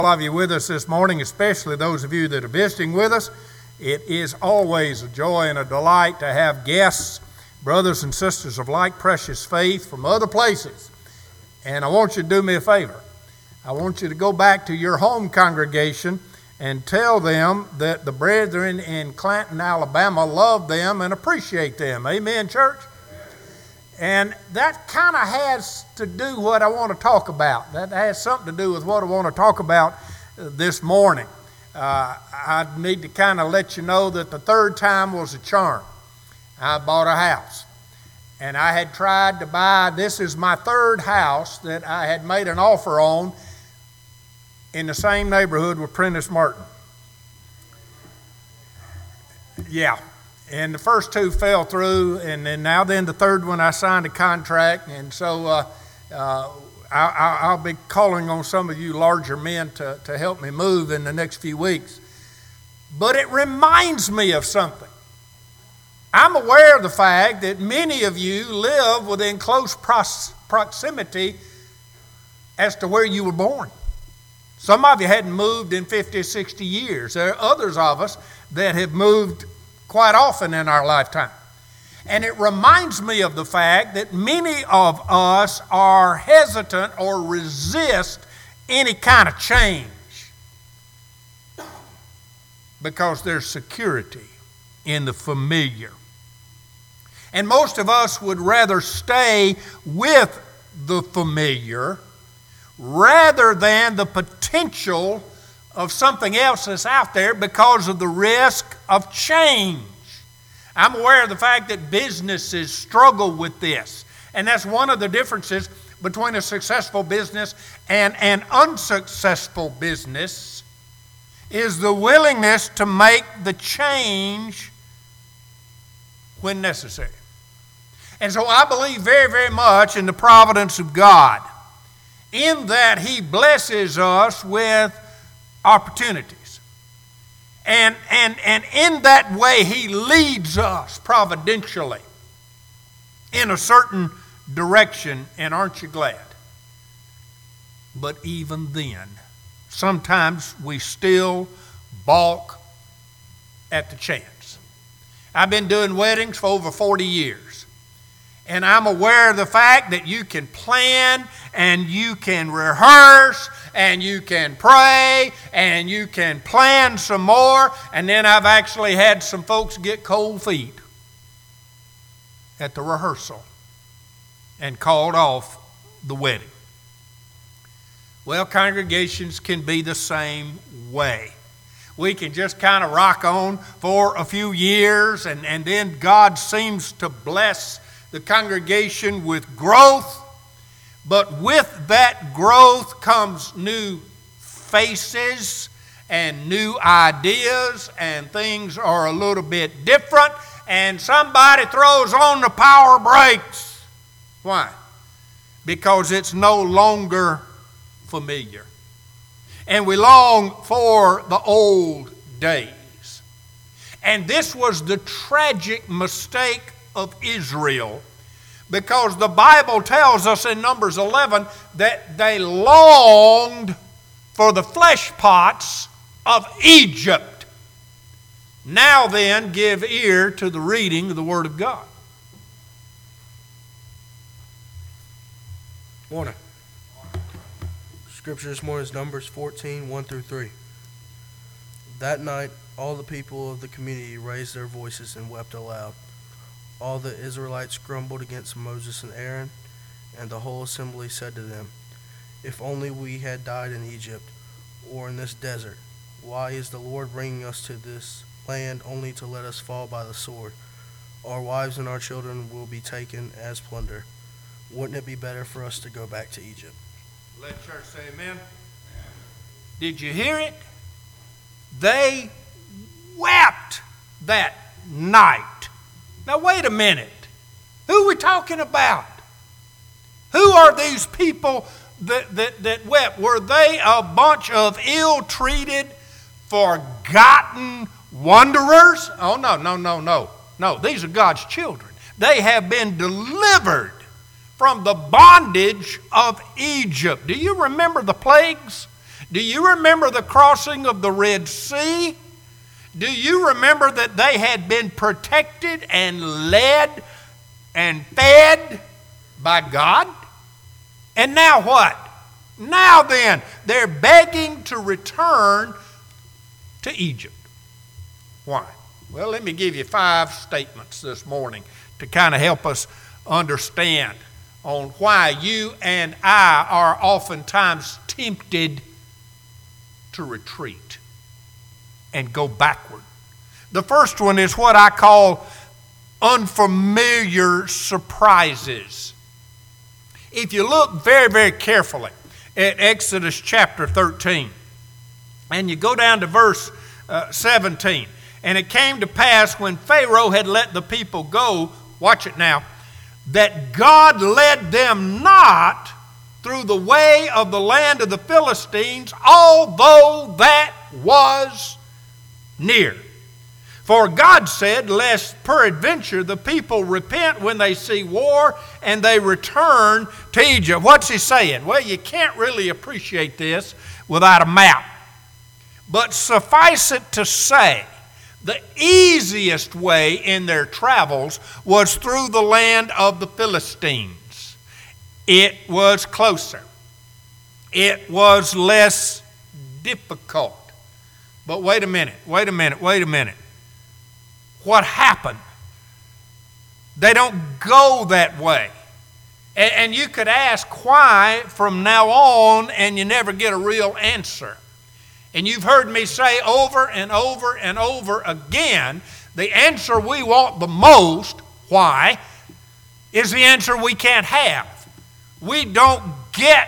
All of you with us this morning, especially those of you that are visiting with us. It is always a joy and a delight to have guests, brothers and sisters of like precious faith from other places. And I want you to do me a favor. I want you to go back to your home congregation and tell them that the brethren in Clanton, Alabama love them and appreciate them. Amen, church? And that kind of has to do what I want to talk about. That has something to do with what I want to talk about this morning. I need to kind of let you know that the third time was a charm. I bought a house. And I had tried to buy, this is my third house that I had made an offer on in the same neighborhood with Prentice Martin. Yeah. And the first two fell through, and then the third one I signed a contract, and so I'll be calling on some of you larger men to help me move in the next few weeks. But it reminds me of something. I'm aware of the fact that many of you live within close proximity as to where you were born. Some of you hadn't moved in 50 or 60 years. There are others of us that have moved quite often in our lifetime. And it reminds me of the fact that many of us are hesitant or resist any kind of change because there's security in the familiar. And most of us would rather stay with the familiar rather than the potential of something else that's out there because of the risk of change. I'm aware of the fact that businesses struggle with this. And that's one of the differences between a successful business and an unsuccessful business is the willingness to make the change when necessary. And so I believe very, very much in the providence of God, in that He blesses us with opportunities. And in that way, He leads us providentially in a certain direction, and aren't you glad? But even then, sometimes we still balk at the chance. I've been doing weddings for over 40 years. And I'm aware of the fact that you can plan and you can rehearse and you can pray and you can plan some more. And then I've actually had some folks get cold feet at the rehearsal and called off the wedding. Well, congregations can be the same way. We can just kind of rock on for a few years and then God seems to bless the congregation with growth, but with that growth comes new faces and new ideas, and things are a little bit different, and somebody throws on the power brakes. Why? Because it's no longer familiar. And we long for the old days. And this was the tragic mistake of Israel, because the Bible tells us in Numbers 11 that they longed for the flesh pots of Egypt. Now then, give ear to the reading of the Word of God. Morning. Scripture this morning is Numbers 14, 1 through 3. That night, all the people of the community raised their voices and wept aloud. All the Israelites grumbled against Moses and Aaron, and the whole assembly said to them, "If only we had died in Egypt or in this desert. Why is the Lord bringing us to this land only to let us fall by the sword? Our wives and our children will be taken as plunder. Wouldn't it be better for us to go back to Egypt?" Let church say amen. Did you hear it? They wept that night. Now wait a minute. Who are we talking about? Who are these people that wept? Were they a bunch of ill-treated, forgotten wanderers? Oh, no. These are God's children. They have been delivered from the bondage of Egypt. Do you remember the plagues? Do you remember the crossing of the Red Sea? Do you remember that they had been protected and led and fed by God? And now what? Now then, they're begging to return to Egypt. Why? Well, let me give you 5 statements this morning to kind of help us understand on why you and I are oftentimes tempted to retreat and go backward. The first one is what I call unfamiliar surprises. If you look very, very carefully at Exodus chapter 13, and you go down to verse 17, and it came to pass when Pharaoh had let the people go, watch it now, that God led them not through the way of the land of the Philistines, although that was near. For God said, lest peradventure the people repent when they see war and they return to Egypt. What's he saying? Well, you can't really appreciate this without a map. But suffice it to say, the easiest way in their travels was through the land of the Philistines. It was closer. It was less difficult. But wait a minute. What happened? They don't go that way. And you could ask why from now on, and you never get a real answer. And you've heard me say over and over and over again, the answer we want the most, why, is the answer we can't have. We don't get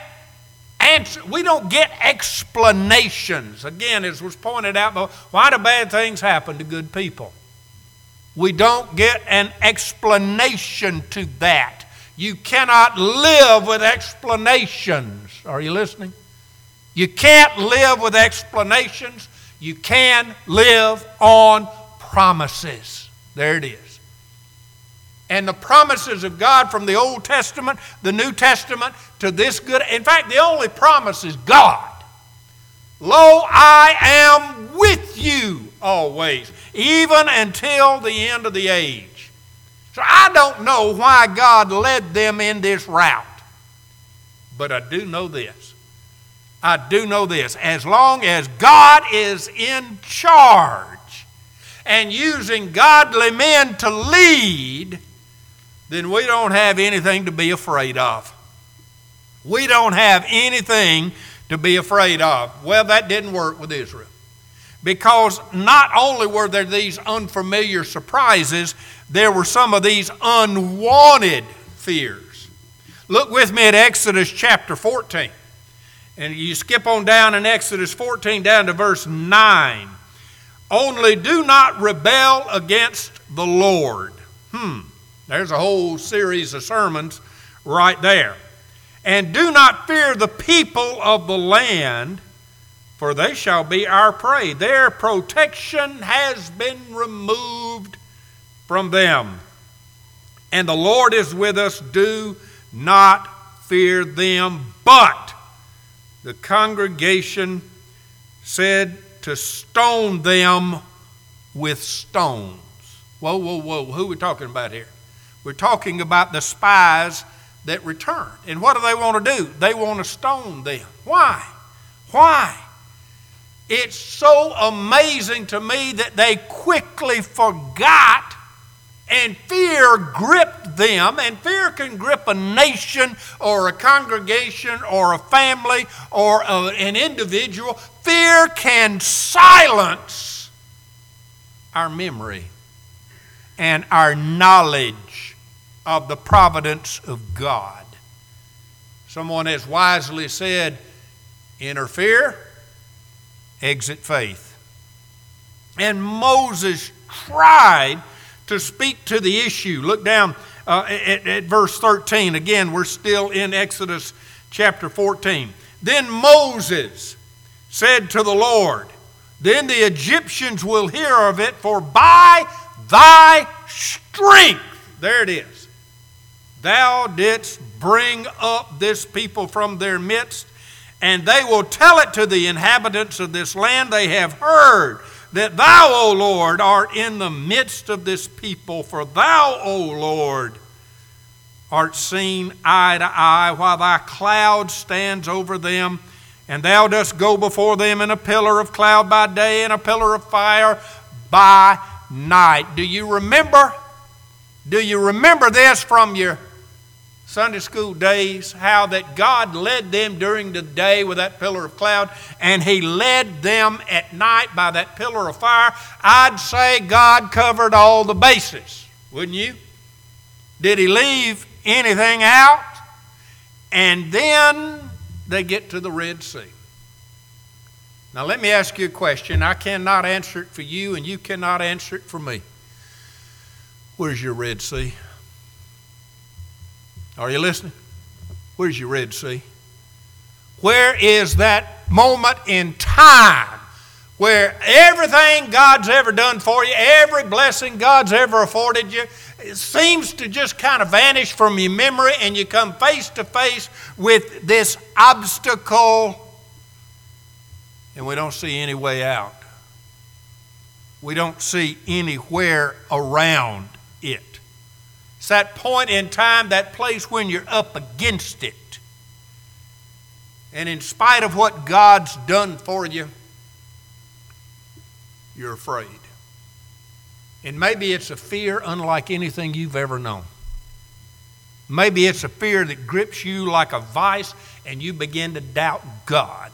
explanations. Again, as was pointed out, why do bad things happen to good people? We don't get an explanation to that. You cannot live with explanations. Are you listening? You can't live with explanations. You can live on promises. There it is. And the promises of God from the Old Testament, the New Testament, to this good. In fact, the only promise is God. Lo, I am with you always, even until the end of the age. So I don't know why God led them in this route. But I do know this. As long as God is in charge and using godly men to lead, then we don't have anything to be afraid of. We don't have anything to be afraid of. Well, that didn't work with Israel. Because not only were there these unfamiliar surprises, there were some of these unwanted fears. Look with me at Exodus chapter 14. And you skip on down in Exodus 14 down to verse 9. Only do not rebel against the Lord. There's a whole series of sermons right there. And do not fear the people of the land, for they shall be our prey. Their protection has been removed from them. And the Lord is with us. Do not fear them. But the congregation said to stone them with stones. Whoa. Who are we talking about here? We're talking about the spies that returned. And what do they want to do? They want to stone them. Why? It's so amazing to me that they quickly forgot, and fear gripped them, and fear can grip a nation or a congregation or a family or an individual. Fear can silence our memory and our knowledge of the providence of God. Someone has wisely said, enter fear, exit faith. And Moses tried to speak to the issue. Look down at verse 13. Again, we're still in Exodus chapter 14. Then Moses said to the Lord, then the Egyptians will hear of it, for by thy strength, there it is, thou didst bring up this people from their midst, And they will tell it to the inhabitants of this land. They have heard that thou, O Lord, art in the midst of this people. For thou, O Lord, art seen eye to eye, while thy cloud stands over them. And thou dost go before them in a pillar of cloud by day and a pillar of fire by night. Do you remember? Do you remember this from your Sunday school days, how that God led them during the day with that pillar of cloud, and He led them at night by that pillar of fire? I'd say God covered all the bases, wouldn't you? Did He leave anything out? And then they get to the Red Sea. Now let me ask you a question. I cannot answer it for you, and you cannot answer it for me. Where's your Red Sea? Are you listening? Where's your Red Sea? Where is that moment in time where everything God's ever done for you, every blessing God's ever afforded you, it seems to just kind of vanish from your memory, and you come face to face with this obstacle, and we don't see any way out. We don't see anywhere around it. It's that point in time, that place when you're up against it. And in spite of what God's done for you, you're afraid. And maybe it's a fear unlike anything you've ever known. Maybe it's a fear that grips you like a vice and you begin to doubt God.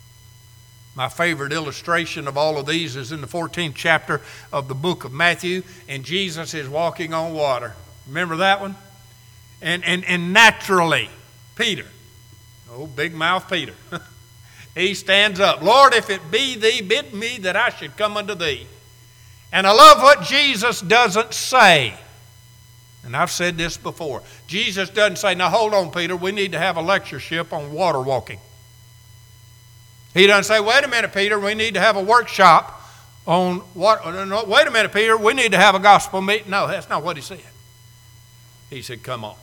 My favorite illustration of all of these is in the 14th chapter of the book of Matthew, and Jesus is walking on water. Remember that one? And naturally, Peter, big mouth Peter, he stands up. Lord, if it be thee, bid me that I should come unto thee. And I love what Jesus doesn't say. And I've said this before. Jesus doesn't say, now hold on, Peter, we need to have a lectureship on water walking. He doesn't say, wait a minute, Peter, we need to have a workshop on water. No, wait a minute, Peter, we need to have a gospel meeting. No, that's not what he said. He said, come on.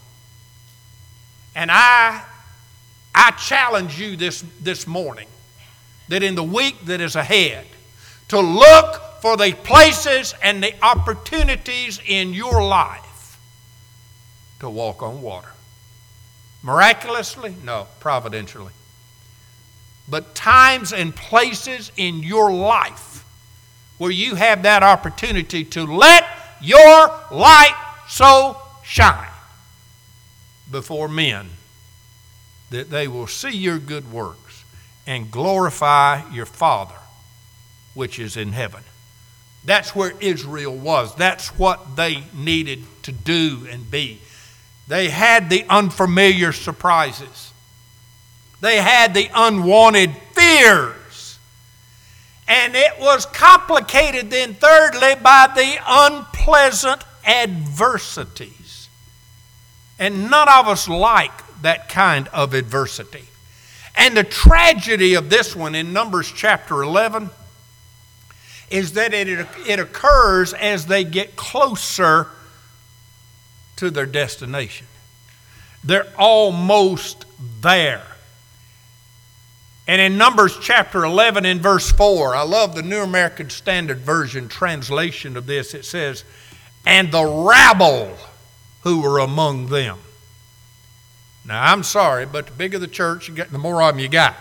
And I challenge you this morning that in the week that is ahead to look for the places and the opportunities in your life to walk on water. Miraculously? No, providentially. But times and places in your life where you have that opportunity to let your light so shine before men that they will see your good works and glorify your Father which is in heaven. That's where Israel was. That's what they needed to do and be. They had the unfamiliar surprises. They had the unwanted fears. And it was complicated then, thirdly, by the unpleasant adversities. And none of us like that kind of adversity. And the tragedy of this one in Numbers chapter 11 is that it occurs as they get closer to their destination. They're almost there. And in Numbers chapter 11 in verse 4, I love the New American Standard Version translation of this. It says, and the rabble who were among them. Now, I'm sorry, but the bigger the church you get, the more of them you got.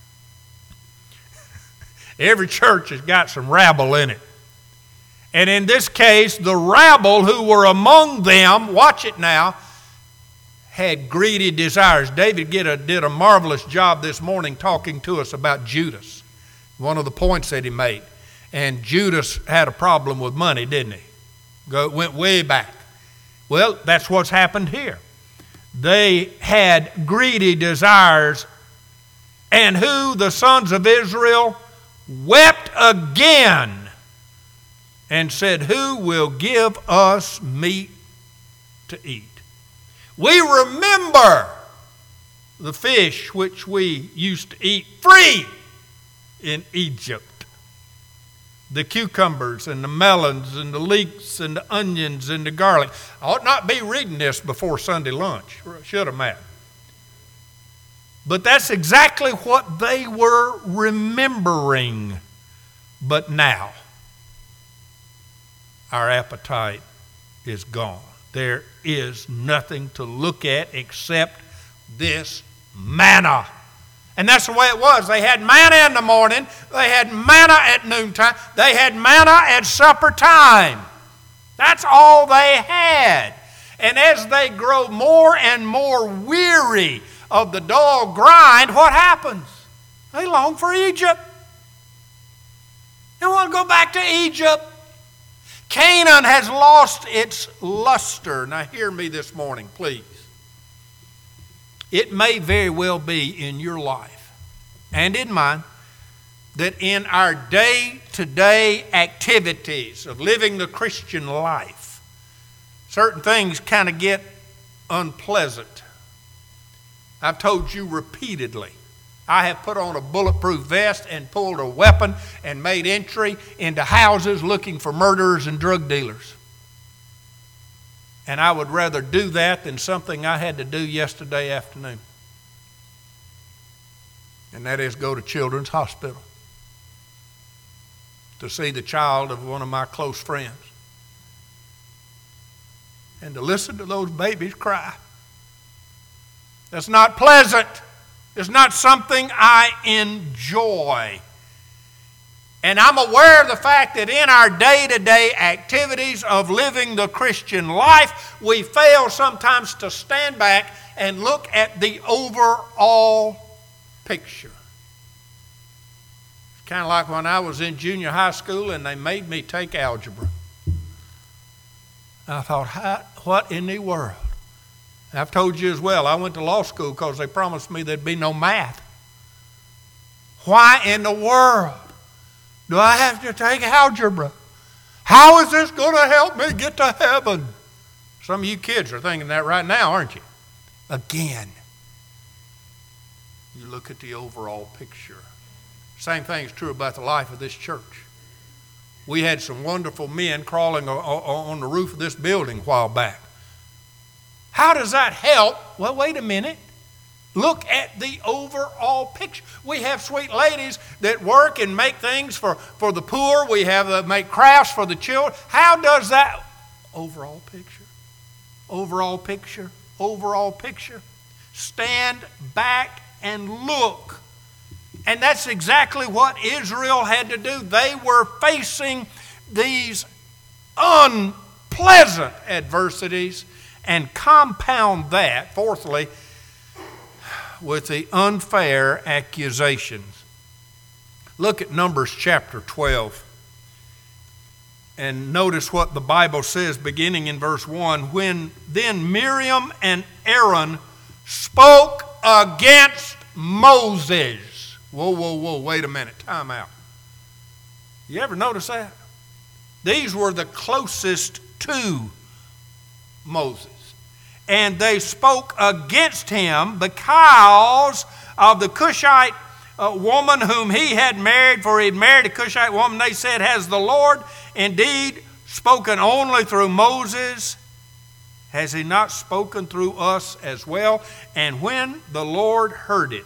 Every church has got some rabble in it. And in this case, the rabble who were among them, watch it now, had greedy desires. David did a marvelous job this morning talking to us about Judas, one of the points that he made. And Judas had a problem with money, didn't he? Went way back. Well, that's what's happened here. They had greedy desires, and who the sons of Israel wept again and said, who will give us meat to eat? We remember the fish which we used to eat free in Egypt. The cucumbers and the melons and the leeks and the onions and the garlic. I ought not be reading this before Sunday lunch. Should have, Matt. But that's exactly what they were remembering. But now, our appetite is gone. There is nothing to look at except this manna. And that's the way it was. They had manna in the morning. They had manna at noontime. They had manna at supper time. That's all they had. And as they grow more and more weary of the dull grind, what happens? They long for Egypt. They want to go back to Egypt. Canaan has lost its luster. Now hear me this morning, please. It may very well be in your life and in mine that in our day-to-day activities of living the Christian life, certain things kind of get unpleasant. I've told you repeatedly, I have put on a bulletproof vest and pulled a weapon and made entry into houses looking for murderers and drug dealers. And I would rather do that than something I had to do yesterday afternoon. And that is go to Children's Hospital to see the child of one of my close friends and to listen to those babies cry. That's not pleasant. It's not something I enjoy. And I'm aware of the fact that in our day-to-day activities of living the Christian life, we fail sometimes to stand back and look at the overall picture. It's kind of like when I was in junior high school and they made me take algebra. I thought, what in the world? I've told you as well, I went to law school because they promised me there'd be no math. Why in the world do I have to take algebra? How is this going to help me get to heaven? Some of you kids are thinking that right now, aren't you? Again, you look at the overall picture. Same thing is true about the life of this church. We had some wonderful men crawling on the roof of this building a while back. How does that help? Well, wait a minute. Look at the overall picture. We have sweet ladies that work and make things for the poor. We have make crafts for the children. How does that? Overall picture. Overall picture. Overall picture. Stand back and look. And that's exactly what Israel had to do. They were facing these unpleasant adversities, and compound that, fourthly, with the unfair accusations. Look at Numbers chapter 12 and notice what the Bible says beginning in verse 1. When then Miriam and Aaron spoke against Moses. Whoa, wait a minute, time out. You ever notice that? These were the closest to Moses. And they spoke against him because of the Cushite woman whom he had married, for he had married a Cushite woman. They said, has the Lord indeed spoken only through Moses? Has he not spoken through us as well? And when the Lord heard it,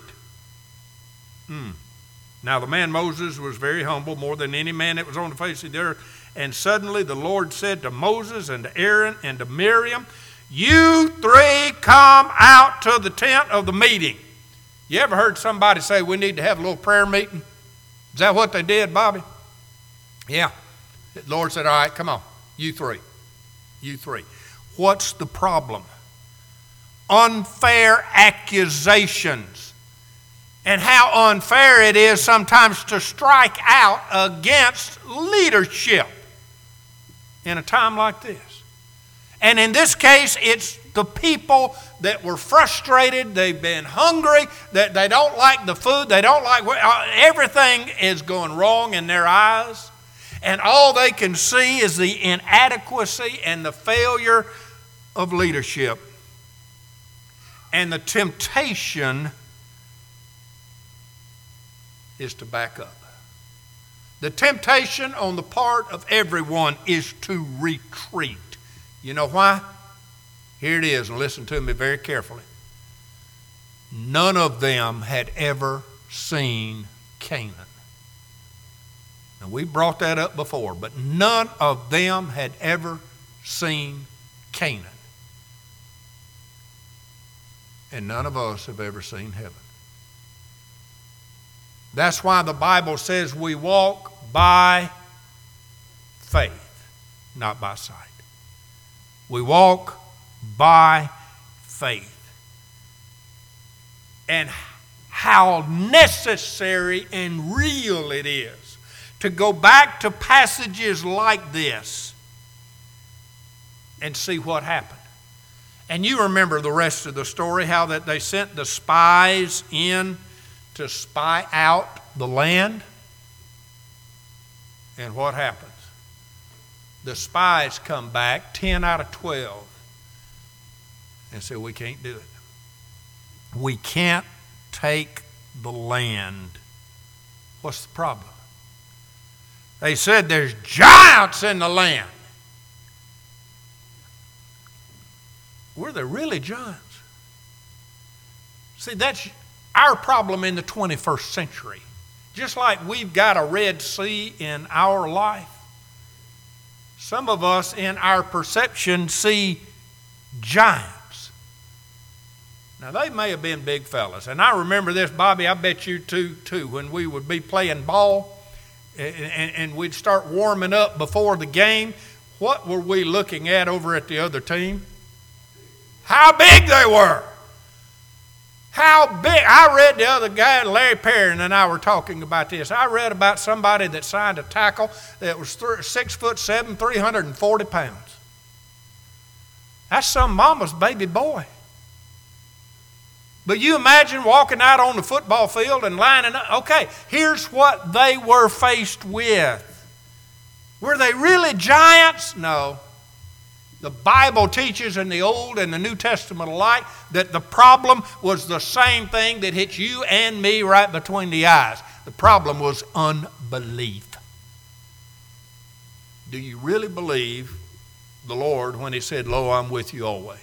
now the man Moses was very humble, more than any man that was on the face of the earth. And suddenly the Lord said to Moses and to Aaron and to Miriam, you three come out to the tent of the meeting. You ever heard somebody say we need to have a little prayer meeting? Is that what they did, Bobby? Yeah. The Lord said, all right, come on, you three. You three. What's the problem? Unfair accusations. And how unfair it is sometimes to strike out against leadership in a time like this. And in this case, it's the people that were frustrated, they've been hungry, that they don't like the food, they don't like, everything is going wrong in their eyes. And all they can see is the inadequacy and the failure of leadership. And the temptation is to back up. The temptation on the part of everyone is to retreat. You know why? Here it is, and listen to me very carefully. none of them had ever seen Canaan. Now, we brought that up before, but none of them had ever seen Canaan. And none of us have ever seen heaven. That's why the Bible says we walk by faith, not by sight. We walk by faith. And how necessary and real it is to go back to passages like this and see what happened. And you remember the rest of the story, how that they sent the spies in to spy out the land. And what happens? The spies come back, 10 out of 12, and say, we can't do it. We can't take the land. What's the problem? They said there's giants in the land. Were there really giants? See, that's our problem in the 21st century. Just like we've got a Red Sea in our life, some of us in our perception see giants. Now, they may have been big fellas. And I remember this, Bobby, I bet you too, when we would be playing ball and we'd start warming up before the game. What were we looking at over at the other team? How big they were. How big. I read the other guy, Larry Perrin, and I were talking about this. I read about somebody that signed a tackle that was 6'7", 340 pounds. That's some mama's baby boy. But you imagine walking out on the football field and lining up. Okay, here's what they were faced with. Were they really giants? No. The Bible teaches in the Old and the New Testament alike that the problem was the same thing that hits you and me right between the eyes. The problem was unbelief. Do you really believe the Lord when He said, "Lo, I'm with you always"?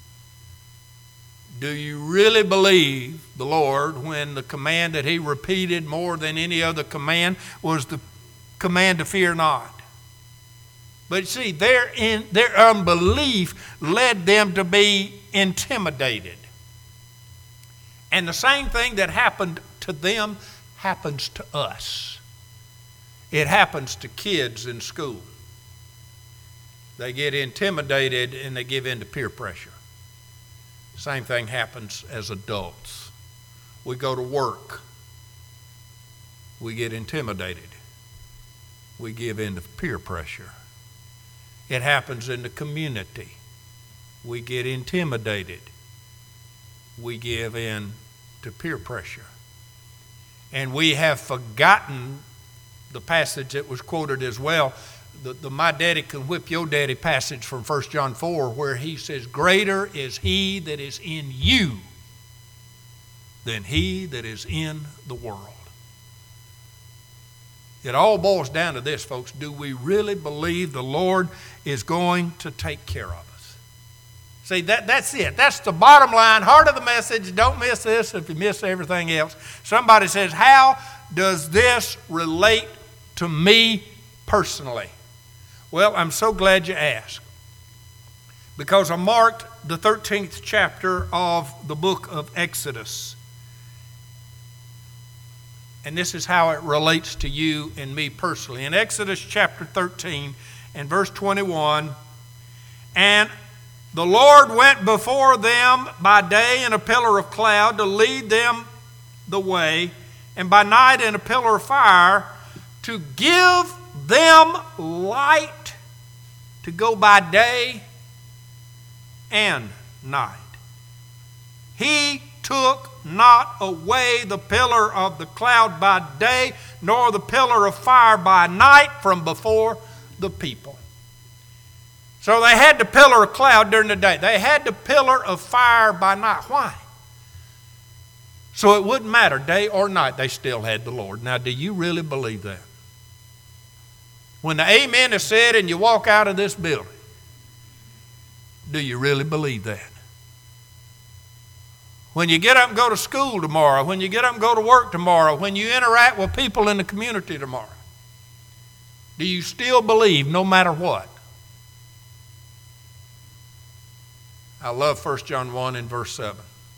Do you really believe the Lord when the command that He repeated more than any other command was the command to fear not? But see, their unbelief led them to be intimidated. And the same thing that happened to them happens to us. It happens to kids in school. They get intimidated and they give in to peer pressure. Same thing happens as adults. We go to work. We get intimidated. We give in to peer pressure. It happens in the community. We get intimidated. We give in to peer pressure. And we have forgotten the passage that was quoted as well, the "my daddy can whip your daddy" passage from 1 John 4, where he says, "Greater is he that is in you than he that is in the world." It all boils down to this, folks. Do we really believe the Lord is going to take care of us? See, that's it. That's the bottom line, heart of the message. Don't miss this if you miss everything else. Somebody says, how does this relate to me personally? Well, I'm so glad you asked. Because I marked the 13th chapter of the book of Exodus. And this is how it relates to you and me personally. In Exodus chapter 13 and verse 21, "And the Lord went before them by day in a pillar of cloud to lead them the way, and by night in a pillar of fire to give them light to go by day and night. He took not away the pillar of the cloud by day, nor the pillar of fire by night from before the people." So they had the pillar of cloud during the day. They had the pillar of fire by night. Why? So it wouldn't matter, day or night, they still had the Lord. Now, do you really believe that? When the amen is said and you walk out of this building, do you really believe that? When you get up and go to school tomorrow, when you get up and go to work tomorrow, when you interact with people in the community tomorrow, do you still believe no matter what? I love 1 John 1 and verse 7.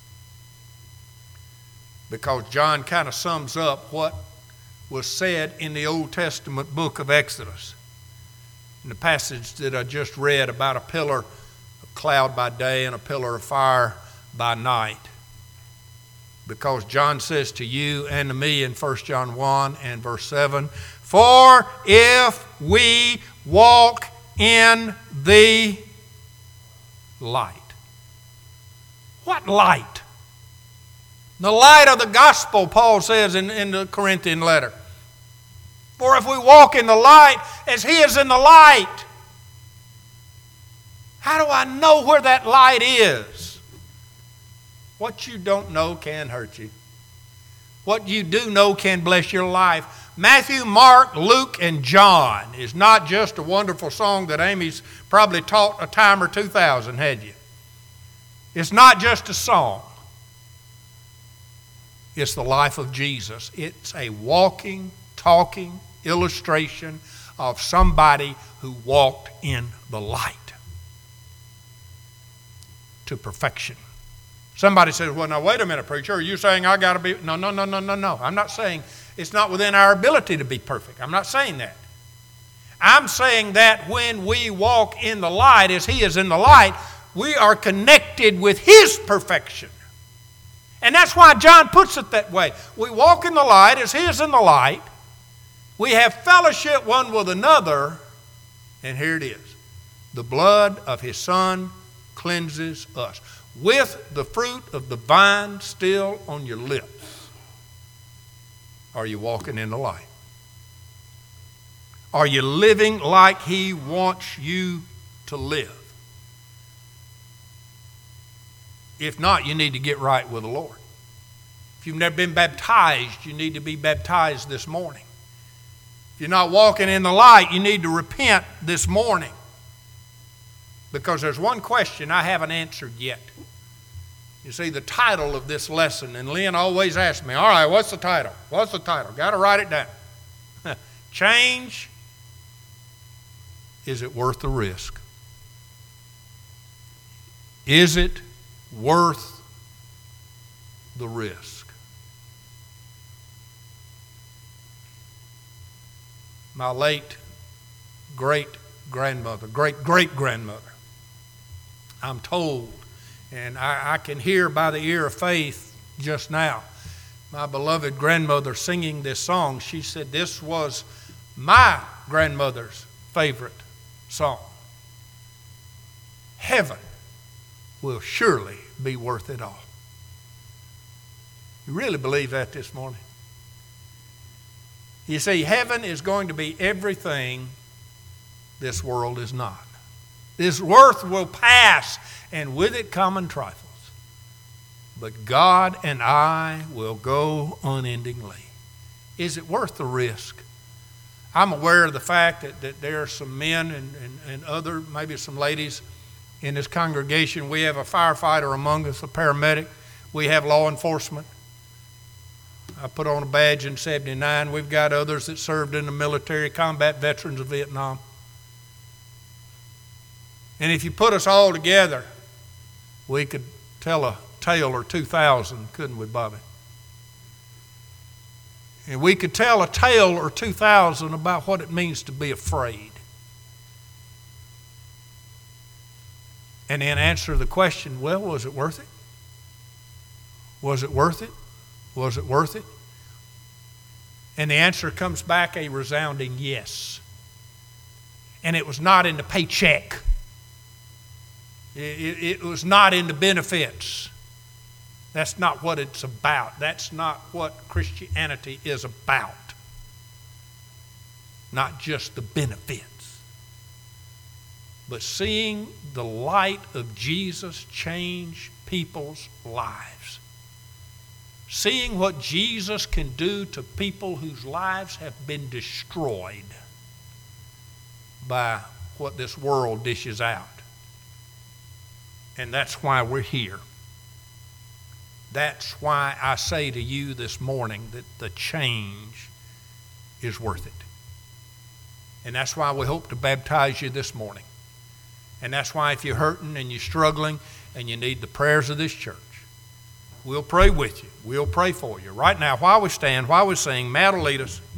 Because John kind of sums up what was said in the Old Testament book of Exodus. In the passage that I just read about a pillar of cloud by day and a pillar of fire by night. Because John says to you and to me in 1 John 1 and verse 7, for if we walk in the light. What light? The light of the gospel, Paul says in the Corinthian letter. For if we walk in the light as he is in the light. How do I know where that light is? What you don't know can hurt you. What you do know can bless your life. Matthew, Mark, Luke, and John is not just a wonderful song that Amy's probably taught a time or 2,000, had you? It's not just a song. It's the life of Jesus. It's a walking, talking illustration of somebody who walked in the light to perfection. Somebody says, well, now wait a minute, preacher. Are you saying I got to be? No. I'm not saying it's not within our ability to be perfect. I'm not saying that. I'm saying that when we walk in the light as he is in the light, we are connected with his perfection. And that's why John puts it that way. We walk in the light as he is in the light. We have fellowship one with another. And here it is. The blood of his Son cleanses us. With the fruit of the vine still on your lips, are you walking in the light? Are you living like he wants you to live? If not, you need to get right with the Lord. If you've never been baptized, you need to be baptized this morning. If you're not walking in the light, you need to repent this morning. Because there's one question I haven't answered yet. You see, the title of this lesson, and Lynn always asks me, all right, what's the title? What's the title? Got to write it down. Change, is it worth the risk? Is it worth the risk? My late great-grandmother, great-great-grandmother, I'm told, and I can hear by the ear of faith just now, my beloved grandmother singing this song. She said this was my grandmother's favorite song. Heaven will surely be worth it all. You really believe that this morning? You see, heaven is going to be everything this world is not. This earth will pass, and with it common trifles. But God and I will go unendingly. Is it worth the risk? I'm aware of the fact that there are some men and other, maybe some ladies in this congregation. We have a firefighter among us, a paramedic. We have law enforcement. I put on a badge in 79. We've got others that served in the military, combat veterans of Vietnam. And if you put us all together, we could tell a tale or 2,000, couldn't we, Bobby? And we could tell a tale or 2,000 about what it means to be afraid. And then answer the question, well, was it worth it? Was it worth it? Was it worth it? And the answer comes back a resounding yes. And it was not in the paycheck. It was not in the benefits. That's not what it's about. That's not what Christianity is about. Not just the benefits. But seeing the light of Jesus change people's lives. Seeing what Jesus can do to people whose lives have been destroyed by what this world dishes out. And that's why we're here. That's why I say to you this morning that the change is worth it. And that's why we hope to baptize you this morning. And that's why if you're hurting and you're struggling and you need the prayers of this church, we'll pray with you. We'll pray for you. Right now, while we stand, while we sing, Matt will lead us.